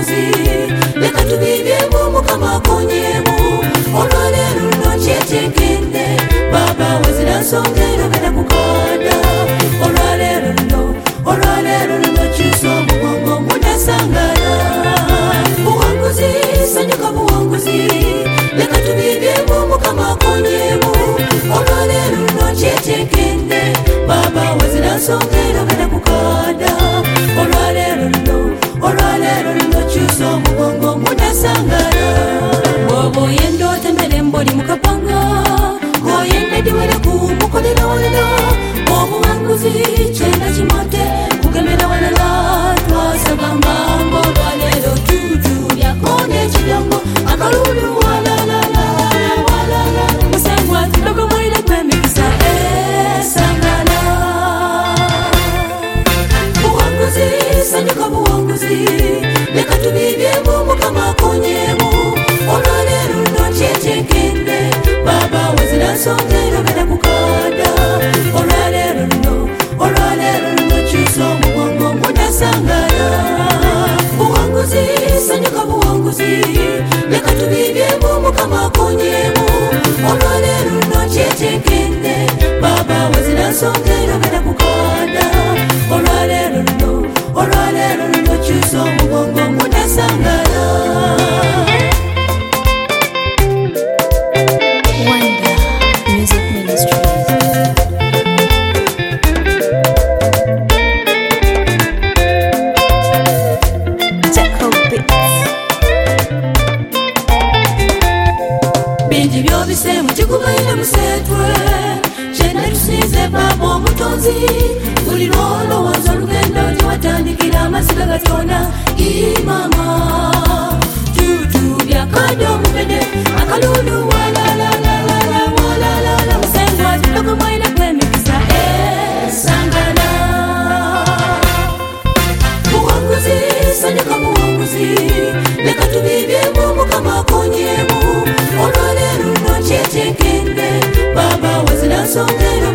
buwanguzi leka tubibyemu mukama konyemu olwaleero luno kyetekende baba wazira nsonga erobera kukada olwaleero luno kyusa omugongo munasangala buwanguzi sanyuka buwanguzi leka tubibyemu mukama konyemu olwaleero luno kyetekende baba wazira nsonga erobera kukada olwaleero luno kyusa omugongo munasangala bwoba oyenda otembere mboli mukapanga oyenda diwere kumukolera walala obuwanguzi kyenda kimote kugemera walala twasagamba ng'olwaleero tutulyako n'ekidongo akalulu walalala musengwa tudogo mwire kwemikisa esangala buwanguzi sanyuka buwanguzi leka tubibyemu mukama konyemu olwaleero luno kyetekende baba wazira nsonga erobera kukada olwaleero luno kyusa omugongo munasangala buwanguzi sanyuka buwanguzi leka tubibyemu mukama konyemu olwaleero luno kyetekende baba wazira nsonga erobera kukada olwaleero luno kyusa omugongo munasangala bingi byobisemu kikubaire musetwe kyenda tusinze baba omutonzi buli lwolowooza olugendo gyewatandikira amasiga gatona imama tutubyakadde omubede akalulu walalala musengwa tudogo mwine kwemikisa esangala buwanguzi sanyuka buwanguzi leka tubibyemu mukama konyemu olwaleero luno kyetekende baba wazira nsonga